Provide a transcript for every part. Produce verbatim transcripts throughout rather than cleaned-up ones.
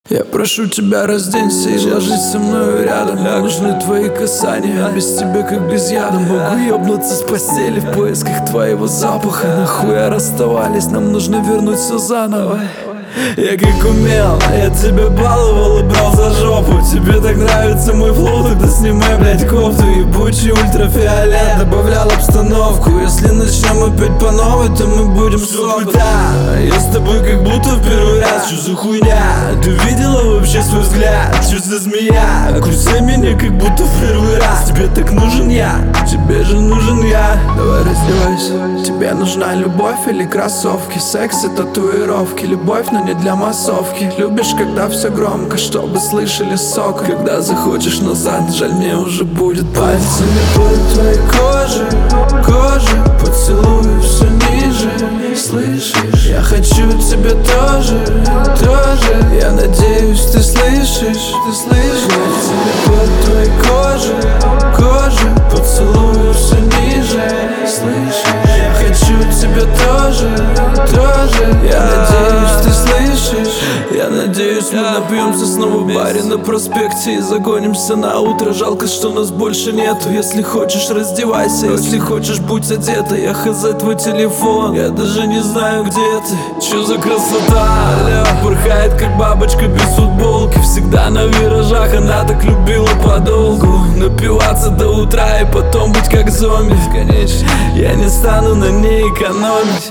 Я прошу тебя, разденься и ложись со мной рядом. Мне нужны твои касания, без тебя как без яда. Могу ёбнуться с постели в поисках твоего запаха. Нахуя расставались, нам нужно вернуть все заново. Я как умел, я тебя баловал и брал за жопу. Тебе так нравится мой флоу, тогда снимай, блядь, кофту. Ебучий ультрафиолет добавлял обстановку. Если начнем опять по новой, то мы будем свобода. Я с тобой как будто в первый раз, что за хуйня? Ты видела вообще свой взгляд? Что за змея? Кусай меня как будто в первый раз. Тебе так нужен я, тебе же нужен я. Давай раздевайся. Тебе нужна любовь или кроссовки? Секс и татуировки. Любовь, но не для массовки. Любишь, когда все громко, чтобы слышали сок. Когда захочешь назад, жаль, мне уже будет пальцами по твоей коже, коже, поцелую все ниже. Слышишь? Я хочу тебя тоже, тоже. Я надеюсь, ты слышишь, ты слышишь? Пальцами по твоей коже, коже, поцелую все ниже. Слышишь? Я хочу тебя тоже, тоже. Я надеюсь, ты слышишь? Я надеюсь, мы напьемся снова в баре на проспекте и загонимся на утро. Жалко, что нас больше нету. Если хочешь, раздевайся, если хочешь, будь одета. Я хз твой телефон, я даже не знаю, где ты. Чё за красота, аля, порхает как бабочка без футболки. Всегда на виражах, она так любила подолгу. Напиваться до утра и потом быть как зомби. Конечно, я не стану на ней экономить.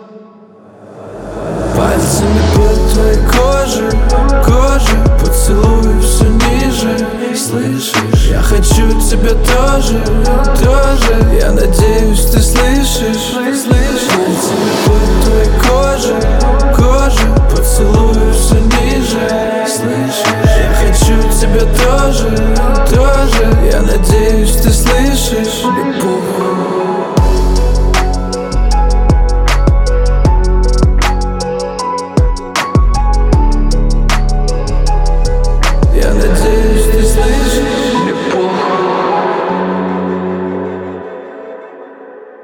Пальцами по твоей коже, коже, поцелую все ниже. Слышишь? Я хочу тебя тоже,